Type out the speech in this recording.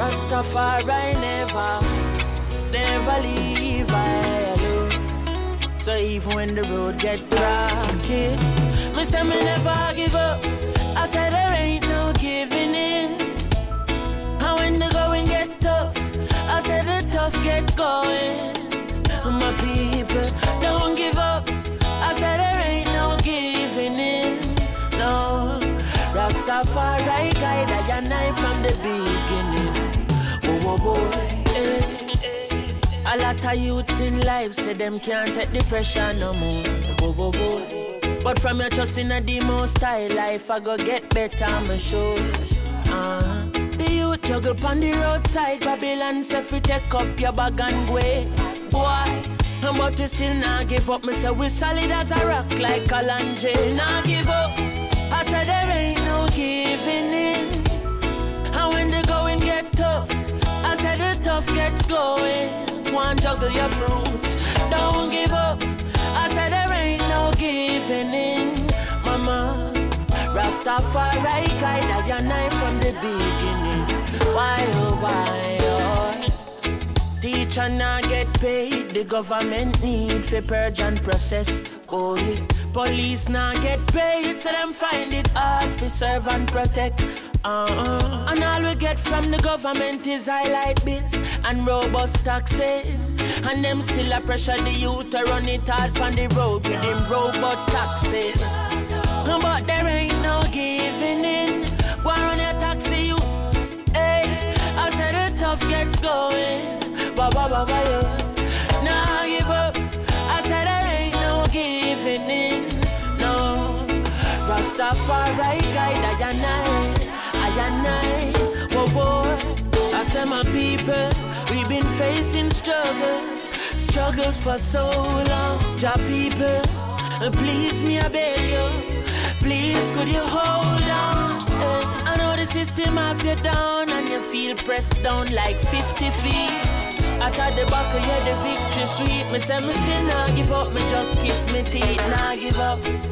Rastafari never leave I alone. So even when the road get rocky, me say me never give up. I said there ain't no giving in. And when the going get tough, I said the tough get going. My people don't give up. I said there ain't no giving in. No, Rastafari guide I and I from the beginning. Oh boy. A lot of youths in life say them can't take the pressure no more. But from your trust in the most high life, I go get better, I'm sure. The youth juggle on the roadside, Babylon say fi take up your bag and go. Boy, but we still not give up. Me say we solid as a rock like Kalanje. Not give up. I said there ain't no giving in. And when the going get tough, I said the tough gets going. One juggle your fruits, don't give up. I said there ain't no giving in, mama. Rastafari guide I and I from the beginning. Why oh teacher not get paid, the government need for purge and process. Boy, police not get paid, so them find it hard for serve and protect. And all we get from the government is highlight bills and robust taxes. And them still a pressure the youth to run it hard on the road with them robot taxes. But there ain't no giving in. Go run your taxi, you. Hey, I said the tough gets going. Yeah. Nah, give up. I said there ain't no giving in. No, Rastafari guide I and I, whoa. I said my people, we've been facing struggles for so long. Ja people, please me I beg you, please could you hold on? I know the system have you down and you feel pressed down like 50 feet. At the buckle, yeah, the victory sweet. Me say me still not give up, me just kiss me teeth, not give up.